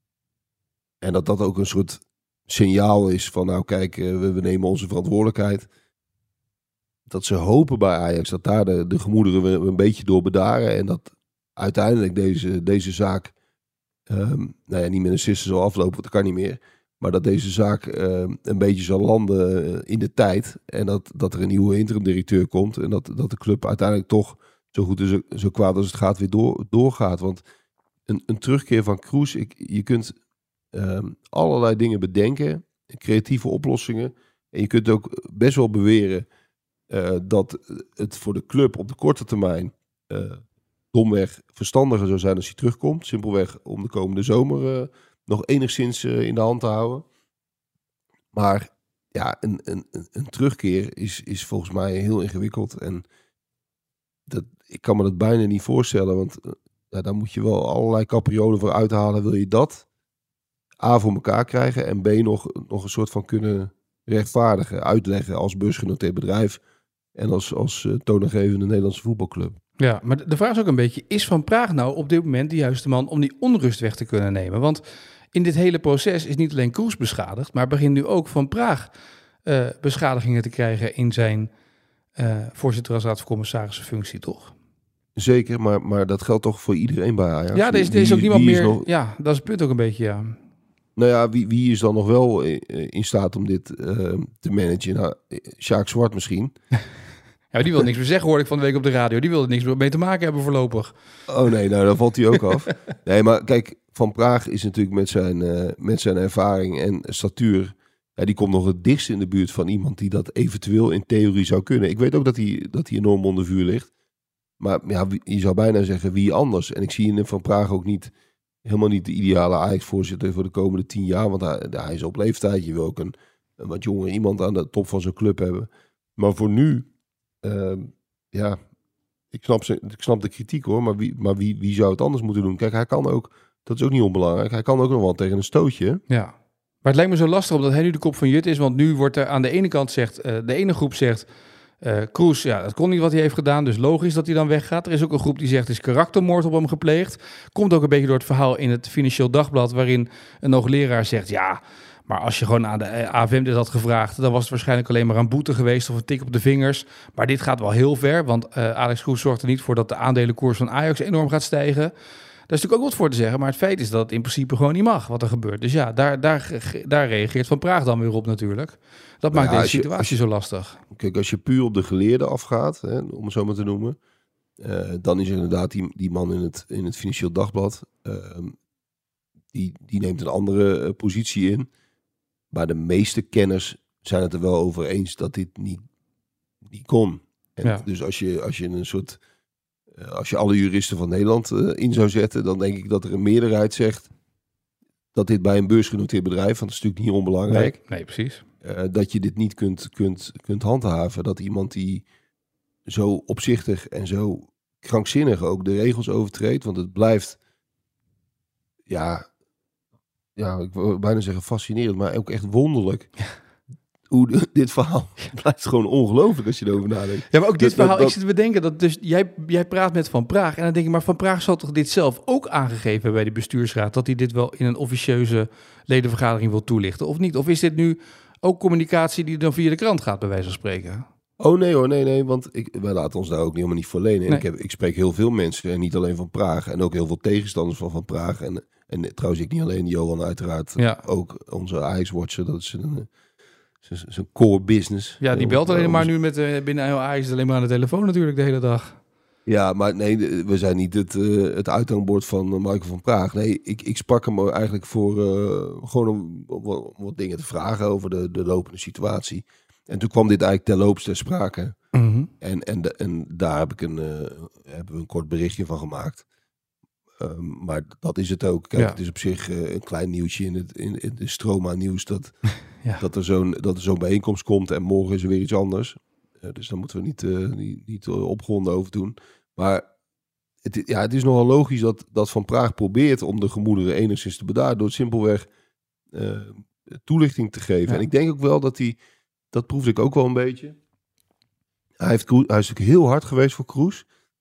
En dat dat ook een soort signaal is van, nou kijk, uh, we, we nemen onze verantwoordelijkheid. Dat ze hopen bij Ajax dat daar de, de gemoederen weer een beetje door bedaren. En dat uiteindelijk deze, deze zaak, um, nou ja, niet met een sisser zal aflopen, want dat kan niet meer. Maar dat deze zaak um, een beetje zal landen in de tijd. En dat, dat er een nieuwe interim-directeur komt. En dat, dat de club uiteindelijk toch zo goed en zo, zo kwaad als het gaat weer door, doorgaat. Want een, een terugkeer van Kroes, ik, je kunt um, allerlei dingen bedenken. Creatieve oplossingen. En je kunt ook best wel beweren Uh, dat het voor de club op de korte termijn uh, domweg verstandiger zou zijn als hij terugkomt. Simpelweg om de komende zomer uh, nog enigszins uh, in de hand te houden. Maar ja, een, een, een terugkeer is, is volgens mij heel ingewikkeld. En dat, ik kan me dat bijna niet voorstellen. Want uh, ja, daar moet je wel allerlei capriolen voor uithalen. Wil je dat A voor elkaar krijgen en B nog, nog een soort van kunnen rechtvaardigen, uitleggen als beursgenoteerd bedrijf en als, als uh, toonaangevende Nederlandse voetbalclub. Ja, maar de vraag is ook een beetje, is Van Praag nou op dit moment de juiste man om die onrust weg te kunnen nemen? Want in dit hele proces is niet alleen Kroes beschadigd, maar begint nu ook Van Praag uh, beschadigingen te krijgen in zijn uh, voorzitter als raad van commissarissen functie, toch? Zeker, maar, maar dat geldt toch voor iedereen bij Ajax? Ja, er is, er is ook niemand meer. Nog... Ja, dat is het punt ook een beetje, ja. Nou ja, wie, wie is dan nog wel in staat om dit uh, te managen? Nou, Sjaak Zwart misschien. Ja, die wil niks meer zeggen, hoorde ik van de week op de radio. Die wil er niks meer mee te maken hebben voorlopig. Oh nee, nou dan valt hij ook af. Nee, maar kijk, Van Praag is natuurlijk met zijn, uh, met zijn ervaring en statuur, ja, die komt nog het dichtst in de buurt van iemand die dat eventueel in theorie zou kunnen. Ik weet ook dat hij, dat hij enorm onder vuur ligt. Maar ja, je zou bijna zeggen wie anders. En ik zie in Van Praag ook niet, helemaal niet de ideale Ajax-voorzitter voor de komende tien jaar. Want hij, hij is op leeftijd. Je wil ook een, een wat jonger iemand aan de top van zo'n club hebben. Maar voor nu, uh, ja, ik snap, ze, ik snap de kritiek hoor. Maar, wie, maar wie, wie zou het anders moeten doen? Kijk, hij kan ook, dat is ook niet onbelangrijk. Hij kan ook nog wel tegen een stootje. Ja, maar het lijkt me zo lastig omdat hij nu de kop van Jut is. Want nu wordt er aan de ene kant zegt, uh, de ene groep zegt, Uh, Kroes, ja, dat kon niet wat hij heeft gedaan, dus logisch dat hij dan weggaat. Er is ook een groep die zegt, er is karaktermoord op hem gepleegd. Komt ook een beetje door het verhaal in het Financieel Dagblad, waarin een hoogleraar zegt, ja, maar als je gewoon aan de A F M dit had gevraagd, dan was het waarschijnlijk alleen maar een boete geweest of een tik op de vingers. Maar dit gaat wel heel ver, want uh, Alex Kroes zorgt er niet voor dat de aandelenkoers van Ajax enorm gaat stijgen. Daar is natuurlijk ook wat voor te zeggen, maar het feit is dat het in principe gewoon niet mag wat er gebeurt. Dus ja, daar, daar, daar reageert Van Praag dan weer op natuurlijk. Dat maakt ja, deze je, situatie je, zo lastig. Kijk, als je puur op de geleerden afgaat, hè, om het zo maar te noemen, uh, dan is er inderdaad die, die man in het, in het Financieel Dagblad, uh, die, die neemt een andere uh, positie in. Maar de meeste kenners zijn het er wel over eens dat dit niet, niet kon. En ja. Dus als je, als je een soort, uh, als je alle juristen van Nederland uh, in zou zetten, dan denk ik dat er een meerderheid zegt dat dit bij een beursgenoteerd bedrijf, want dat is natuurlijk niet onbelangrijk. Nee, nee precies. Uh, dat je dit niet kunt, kunt, kunt handhaven. Dat iemand die zo opzichtig en zo krankzinnig ook de regels overtreedt. Want het blijft, ja, ja, ik wil bijna zeggen fascinerend, maar ook echt wonderlijk. Hoe de, dit verhaal blijft gewoon ongelooflijk als je erover nadenkt. Ja, maar ook dit dat, verhaal, dat, dat, ik zit te bedenken, dat dus jij, jij praat met Van Praag en dan denk ik, maar Van Praag zal toch dit zelf ook aangegeven hebben bij de bestuursraad, dat hij dit wel in een officieuze ledenvergadering wil toelichten, of niet? Of is dit nu ook communicatie die dan via de krant gaat, bij wijze van spreken? Oh nee hoor, nee, nee, want ik, wij laten ons daar ook helemaal niet voor lenen. En Nee. ik, heb, ik spreek heel veel mensen, en niet alleen van Praag, en ook heel veel tegenstanders van Van Praag. En, en trouwens, ik niet alleen, Johan uiteraard, Ja. ook onze Ajax-watcher, dat is een, zijn core business. Ja, die Heel- belt alleen uh, maar ons- nu met uh, binnen Ajax alleen maar aan de telefoon natuurlijk de hele dag. Ja, maar nee, de- we zijn niet het, uh, het uithangbord van uh, Michael van Praag. Nee, ik, ik sprak hem eigenlijk voor uh, gewoon om, om wat- om wat dingen te vragen over de, de lopende situatie. En toen kwam dit eigenlijk terloops ter sprake. Mm-hmm. En, en, de, en daar heb ik een, uh, hebben we een kort berichtje van gemaakt. Um, maar dat is het ook. Kijk, Ja. het is op zich uh, een klein nieuwtje in, het, in, in de Stroma nieuws dat, Ja. dat er zo'n dat er zo'n bijeenkomst komt en morgen is er weer iets anders. Uh, dus daar moeten we niet, uh, niet, niet uh, opgewonden over doen. Maar het, ja, het is nogal logisch dat, dat Van Praag probeert om de gemoederen enigszins te bedaren door simpelweg uh, toelichting te geven. Ja. En ik denk ook wel dat hij, dat proefde ik ook wel een beetje. Hij, heeft, Kroes- hij is natuurlijk heel hard geweest voor Kroes.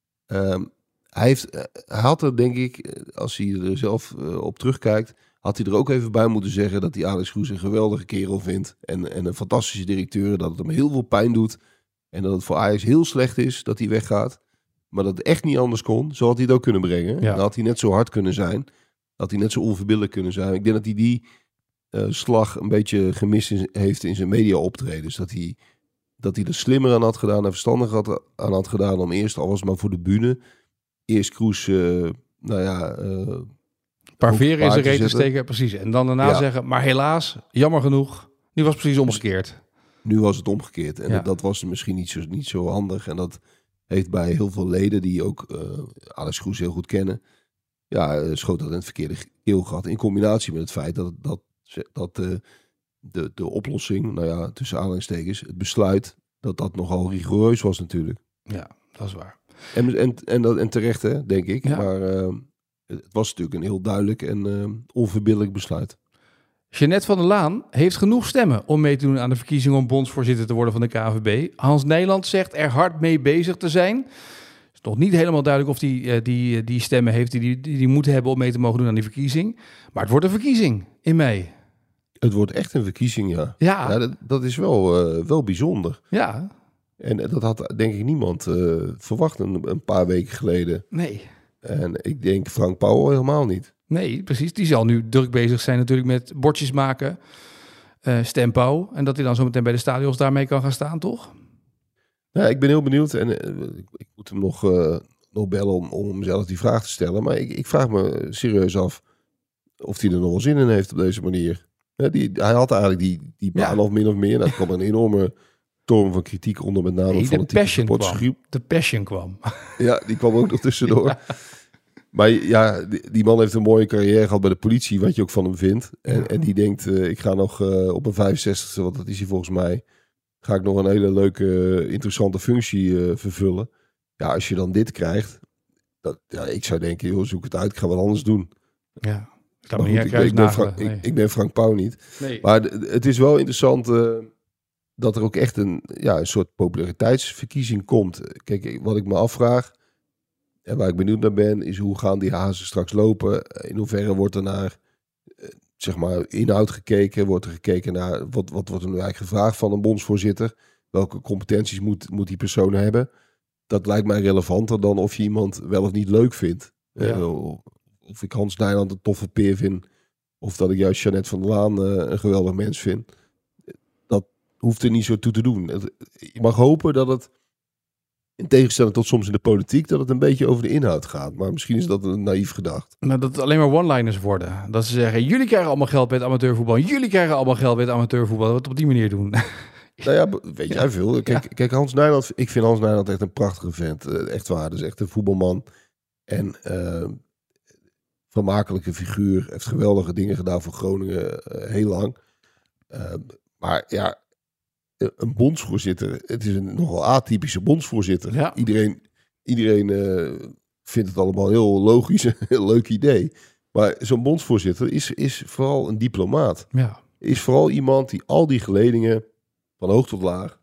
Um, hij, heeft, uh, hij had er, denk ik, uh, als hij er zelf uh, op terugkijkt, had hij er ook even bij moeten zeggen dat hij Alex Kroes een geweldige kerel vindt. En, en een fantastische directeur. Dat het hem heel veel pijn doet. En dat het voor Ajax heel slecht is dat hij weggaat. Maar dat het echt niet anders kon. Zo had hij het ook kunnen brengen. Ja. Dan had hij net zo hard kunnen zijn. Had hij net zo onverbiddelijk kunnen zijn. Ik denk dat hij die uh, slag een beetje gemist in, heeft in zijn media optredens. Dat hij, dat hij er slimmer aan had gedaan en verstandig had, aan had gedaan om eerst, al was het maar voor de bühne, eerst Kroes, uh, nou ja... Uh, Een paar veren in paard zijn te reet te zetten. steken, precies. En dan daarna Ja. zeggen, maar helaas, jammer genoeg, nu was het precies omgekeerd. Nu was het omgekeerd. En Ja. dat, dat was misschien niet zo, niet zo handig. En dat heeft bij heel veel leden die ook uh, Alex Kroes heel goed kennen, ja, uh, schoot dat in het verkeerde keelgat. In combinatie met het feit dat, dat, dat uh, de, de oplossing, nou ja, tussen aanhalingstekens, het besluit, dat dat nogal rigoureus was natuurlijk. Ja, dat is waar. En, en, en, dat- en terecht, hè, denk ik. Ja. Maar uh, het was natuurlijk een heel duidelijk en uh, onverbiddelijk besluit. Jeanette van der Laan heeft genoeg stemmen om mee te doen aan de verkiezing om bondsvoorzitter te worden van de K N V B. Hans Nijland zegt er hard mee bezig te zijn. Het is nog niet helemaal duidelijk of hij die, die, die stemmen heeft die hij die, die moet hebben om mee te mogen doen aan die verkiezing. Maar het wordt een verkiezing in mei. Het wordt echt een verkiezing, ja. Ja. ja dat, dat is wel, uh, wel bijzonder. Ja, En dat had denk ik niemand uh, verwacht een, een paar weken geleden. nee. En ik denk Frank Pauwel helemaal niet. Nee, precies. Die zal nu druk bezig zijn natuurlijk met bordjes maken, uh, stempauw. En dat hij dan zo meteen bij de stadions daarmee kan gaan staan, toch? Ja, ik ben heel benieuwd en uh, ik, ik moet hem nog, uh, nog bellen om, om hemzelf die vraag te stellen. Maar ik, ik vraag me serieus af of hij er nog wel zin in heeft op deze manier. Ja, die, hij had eigenlijk die, die baan Ja. of min of meer. Nou, er kwam een enorme storm van kritiek onder, met name Nee, van de het type passion kwam. supportersgroep. De passion kwam. Ja, die kwam ook nog tussendoor. Ja. Maar ja, die, die man heeft een mooie carrière gehad bij de politie, wat je ook van hem vindt. En, Ja. en die denkt, uh, ik ga nog uh, op een vijfenzestigste, want dat is hij volgens mij, ga ik nog een hele leuke, uh, interessante functie uh, vervullen. Ja, als je dan dit krijgt, dat, ja, ik zou denken, joh, zoek het uit, ik ga wat anders doen. Ja, ik kan Maar me niet goed, uit ik, ben, ik, ben nagelen. Frank, Nee. ik, ik ben Frank Pauw niet. Nee. Maar d- het is wel interessant uh, dat er ook echt een, ja, een soort populariteitsverkiezing komt. Kijk, ik- wat ik me afvraag, en waar ik benieuwd naar ben, is hoe gaan die hazen straks lopen? In hoeverre wordt er naar, eh, zeg maar, inhoud gekeken? Wordt er gekeken naar, wat, wat wordt er nu eigenlijk gevraagd van een bondsvoorzitter? Welke competenties moet, moet die persoon hebben? Dat lijkt mij relevanter dan of je iemand wel of niet leuk vindt. Ja. Eh, of ik Hans Nijland een toffe peer vind. Of dat ik juist Jeanette van der Laan uh, een geweldig mens vind. Dat hoeft er niet zo toe te doen. Het, je mag hopen dat het, in tegenstelling tot soms in de politiek, dat het een beetje over de inhoud gaat. Maar misschien is dat een naïef gedacht. Nou, dat het alleen maar one-liners worden. Dat ze zeggen, jullie krijgen allemaal geld bij het amateurvoetbal. Jullie krijgen allemaal geld bij het amateurvoetbal. Wat op die manier doen. Nou ja, weet jij veel. Kijk, Ja. kijk, Hans Nijland, ik vind Hans Nijland echt een prachtige vent. Uh, echt waar, dus echt een voetbalman. En uh, vermakelijke figuur. Heeft geweldige dingen gedaan voor Groningen uh, heel lang. Uh, maar ja, een bondsvoorzitter. Het is een nogal atypische bondsvoorzitter. Ja. Iedereen, iedereen uh, vindt het allemaal heel logisch. Een heel leuk idee. Maar zo'n bondsvoorzitter is, is vooral een diplomaat. Ja. Is vooral iemand die al die geledingen van hoog tot laag.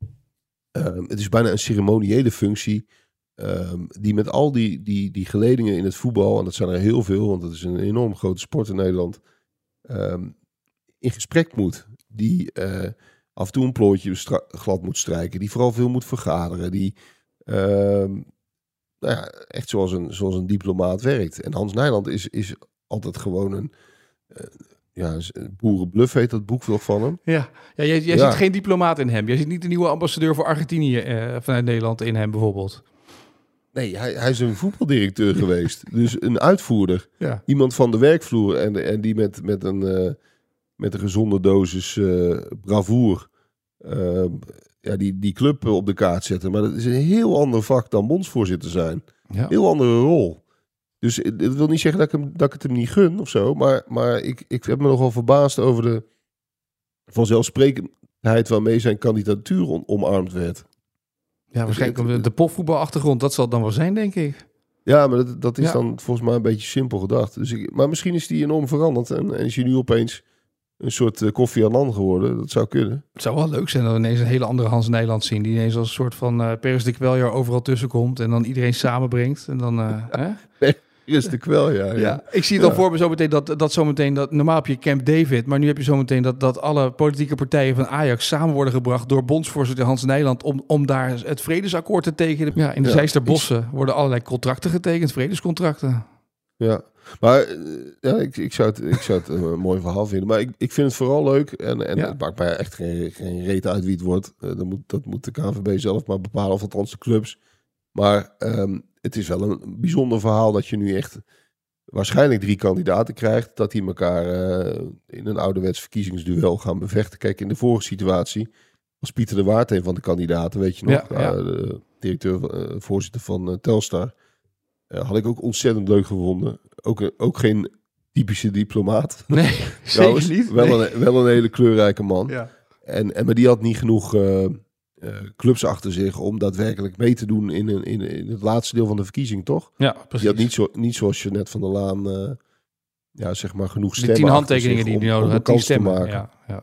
Uh, het is bijna een ceremoniële functie. Um, die met al die, die, die geledingen in het voetbal, en dat zijn er heel veel, want het is een enorm grote sport in Nederland, um, in gesprek moet. Die uh, af en toe een plooitje stra- glad moet strijken. Die vooral veel moet vergaderen. Die um, nou ja, echt zoals een, zoals een diplomaat werkt. En Hans Nijland is, is altijd gewoon een... Uh, ja, Boerenbluff heet dat boek nog van hem. Ja, ja jij, jij ja. ziet geen diplomaat in hem. Jij ziet niet de nieuwe ambassadeur voor Argentinië uh, vanuit Nederland in hem bijvoorbeeld. Nee, hij, hij is een voetbaldirecteur geweest. Dus een uitvoerder. Ja. Iemand van de werkvloer. En, en die met, met, een, uh, met een gezonde dosis uh, bravoer uh, ja, die, die club op de kaart zetten. Maar dat is een heel ander vak dan bondsvoorzitter zijn. Ja. Heel andere rol. Dus dat wil niet zeggen dat ik, hem, dat ik het hem niet gun of zo. Maar, maar ik, ik heb me nogal verbaasd over de vanzelfsprekendheid waarmee zijn kandidatuur on, omarmd werd. Ja, waarschijnlijk de, de popvoetbalachtergrond. Dat zal het dan wel zijn, denk ik. Ja, maar dat, dat is Ja. dan volgens mij een beetje simpel gedacht. Dus ik, maar misschien is die enorm veranderd. En, en is hij nu opeens een soort uh, Kofi Annan geworden. Dat zou kunnen. Het zou wel leuk zijn dat we ineens een hele andere Hans Nijland zien. Die ineens als een soort van uh, Peres de Kweljar overal tussenkomt. En dan iedereen samenbrengt. En dan... Uh, hè? Is de kwel, ja. ja. Ja, ik zie het ja. al voor me zo meteen dat, dat zometeen dat normaal heb je Camp David, maar nu heb je zometeen dat, dat alle politieke partijen van Ajax samen worden gebracht door bondsvoorzitter Hans Nijland om, om daar het vredesakkoord te tekenen. Ja, in de Ja. Zijsterbossen worden allerlei contracten getekend, vredescontracten. Ja, maar uh, ja, ik, ik zou het, ik zou het een mooi verhaal vinden. Maar ik, ik vind het vooral leuk. En, en Ja. het maakt mij echt geen, geen reet uit wie het wordt. Uh, dat, moet, dat moet de K N V B zelf maar bepalen, of althans de clubs. Maar um, het is wel een bijzonder verhaal dat je nu echt waarschijnlijk drie kandidaten krijgt. Dat die elkaar uh, in een ouderwets verkiezingsduel gaan bevechten. Kijk, in de vorige situatie was Pieter de Waard een van de kandidaten, weet je nog. Ja, ja. Uh, de directeur, uh, voorzitter van uh, Telstar. Uh, had ik ook ontzettend leuk gevonden. Ook, uh, ook geen typische diplomaat. Nee, zeker niet. Wel, Nee. een, wel een hele kleurrijke man. Ja. En, en, maar die had niet genoeg uh, uh, clubs achter zich om daadwerkelijk mee te doen in, een, in, in het laatste deel van de verkiezing, toch? Ja, precies. Die had niet, zo, niet zoals Jeanette van der Laan, uh, ja, zeg maar, genoeg Die stemmen tien achter handtekeningen zich die die om, nodig om had, een tien kans te stemmen. maken. Ja, ja.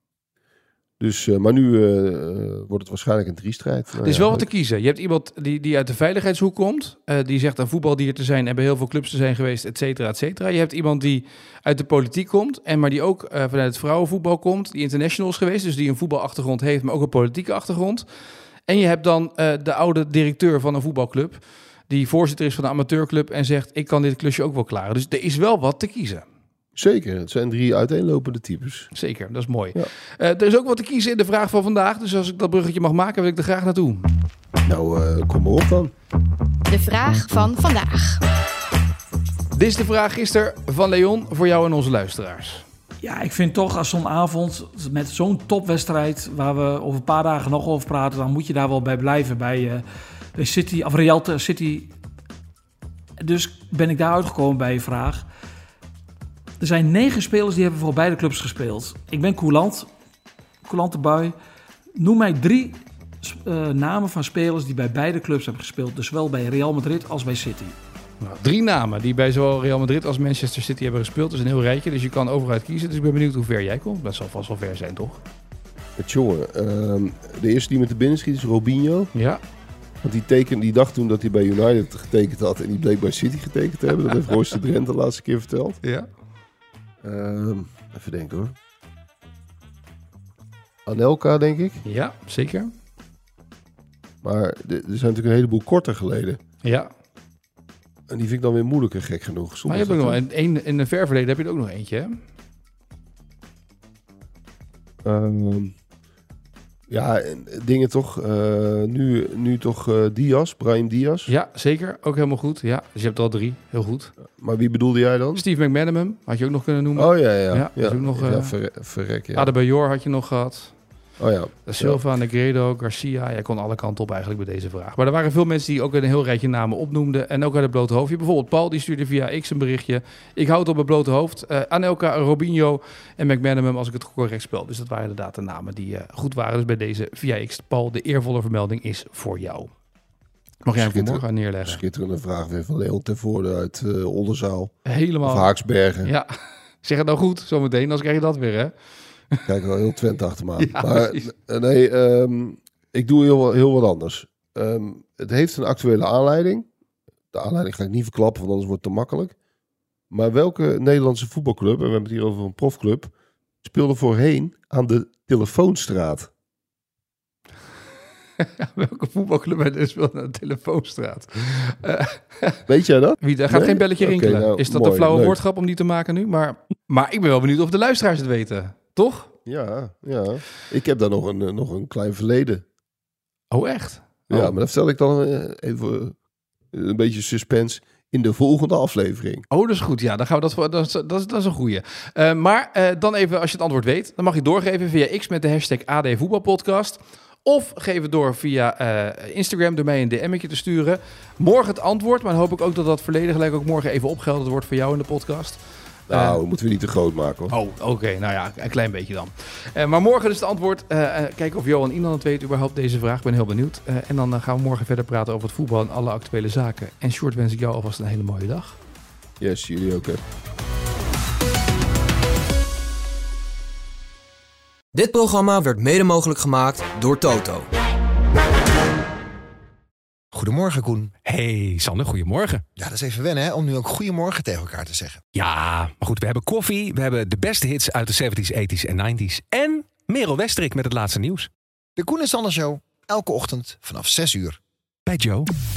Dus, uh, maar nu uh, wordt het waarschijnlijk een driestrijd. Nou, Er is ja, wel wat te leuk. kiezen. Je hebt iemand die, die uit de veiligheidshoek komt. Uh, die zegt een voetbaldier te zijn en bij heel veel clubs te zijn geweest, et cetera, et cetera. Je hebt iemand die uit de politiek komt en maar die ook uh, vanuit het vrouwenvoetbal komt. Die international is geweest, dus die een voetbalachtergrond heeft, maar ook een politieke achtergrond. En je hebt dan uh, de oude directeur van een voetbalclub, die voorzitter is van een amateurclub en zegt, ik kan dit klusje ook wel klaren. Dus er is wel wat te kiezen. Zeker, het zijn drie uiteenlopende types. Zeker, dat is mooi. Ja. Uh, er is ook wat te kiezen in de vraag van vandaag. Dus als ik dat bruggetje mag maken, wil ik er graag naartoe. Nou, uh, kom maar op dan. De vraag van vandaag. Dit is de vraag gisteren van Leon voor jou en onze luisteraars. Ja, ik vind toch als zo'n avond met zo'n topwedstrijd, waar we over een paar dagen nog over praten, dan moet je daar wel bij blijven bij, uh, bij City, of Real City. Dus ben ik daar uitgekomen bij je vraag. Er zijn negen spelers die hebben voor beide clubs gespeeld. Ik ben coulant, coulante bui. Noem mij drie uh, namen van spelers die bij beide clubs hebben gespeeld. Dus zowel bij Real Madrid als bij City. Nou, drie namen die bij zowel Real Madrid als Manchester City hebben gespeeld. Dat is een heel rijtje, dus je kan overuit kiezen. Dus ik ben benieuwd hoe ver jij komt. Dat zal vast wel ver zijn, toch? Het jongen, uh, de eerste die met de binnen schiet is Robinho. Ja. Want die, teken, die dacht toen dat hij bij United getekend had en die bleek bij City getekend te hebben. Dat heeft Royce de Drenthe de laatste keer verteld. Ja. Uh, even denken hoor. Anelka, denk ik. Ja, zeker. Maar de, er zijn natuurlijk een heleboel korter geleden. Ja. En die vind ik dan weer moeilijker, gek genoeg. Soms Maar je hebt ook nog een, een, in een ver verleden heb je er ook nog eentje, hè? Um, ja, dingen toch. Uh, nu, nu toch uh, Diaz, Brahim Diaz. Ja, zeker. Ook helemaal goed. Ja, dus je hebt er al drie. Heel goed. Maar wie bedoelde jij dan? Steve McManaman had je ook nog kunnen noemen. Oh ja, ja. Ja, ja, ook nog, ja uh, ver, verrek, ja. Adebayor had je nog gehad. Oh ja. Da Silva, ja. Negredo, Garcia. Jij kon alle kanten op eigenlijk bij deze vraag. Maar er waren veel mensen die ook een heel rijtje namen opnoemden. En ook uit het blote hoofdje. Bijvoorbeeld Paul, die stuurde via X een berichtje. Ik houd op het blote hoofd. Uh, Anelka, Robinho en McManaman, als ik het correct spel. Dus dat waren inderdaad de namen die uh, goed waren. Dus bij deze via X. Paul, de eervolle vermelding is voor jou. Mag jij hem voor morgen neerleggen? Schitterende vraag weer van Leon Tervoorde uit uh, Oldenzaal. Helemaal. Of Haaksbergen. Ja, zeg het nou goed. Zometeen, dan krijg je dat weer, hè? Kijk, wel heel Twente achter me aan. Ja, maar precies. nee, um, ik doe heel, heel wat anders. Um, het heeft een actuele aanleiding. De aanleiding ga ik niet verklappen, want anders wordt het te makkelijk. Maar welke Nederlandse voetbalclub, en we hebben het hier over een profclub, speelde voorheen aan de Telefoonstraat? Welke voetbalclub speelt aan de Telefoonstraat? Uh, Weet jij dat? Wie, er gaat nee? geen belletje rinkelen. Okay, nou, is dat mooi, een flauwe leuk. woordgrap om die te maken nu? Maar, maar ik ben wel benieuwd of de luisteraars het weten. Toch? Ja, ja. Ik heb daar nog een, nog een klein verleden. Oh, echt? Ja, oh. maar dat vertel ik dan even een beetje suspense in de volgende aflevering. Oh, dat is goed. Ja, dan gaan we dat, dat, is, dat, is, dat is een goeie. Uh, maar uh, dan even, als je het antwoord weet, dan mag je doorgeven via X met de hashtag A D Voetbalpodcast. Of geef het door via uh, Instagram door mij een D M'tje te sturen. Morgen het antwoord, maar dan hoop ik ook dat dat verleden gelijk ook morgen even opgehelderd wordt voor jou in de podcast. Nou, uh, moeten we niet te groot maken, hoor. Oh, oké. Okay. Nou ja, een klein beetje dan. Uh, maar morgen dus het antwoord. Uh, uh, kijken of Johan Inan het weet überhaupt deze vraag. Ik ben heel benieuwd. Uh, en dan uh, gaan we morgen verder praten over het voetbal en alle actuele zaken. En Sjoerd, wens ik jou alvast een hele mooie dag. Yes, jullie ook, hè. Dit programma werd mede mogelijk gemaakt door Toto. Goedemorgen, Koen. Hey, Sander, goedemorgen. Ja, dat is even wennen, hè, om nu ook goedemorgen tegen elkaar te zeggen. Ja, maar goed, we hebben koffie, we hebben de beste hits uit de zeventies, eighties en nineties... en Merel Westerik met het laatste nieuws. De Koen en Sander Show, elke ochtend vanaf zes uur. Bij Joe.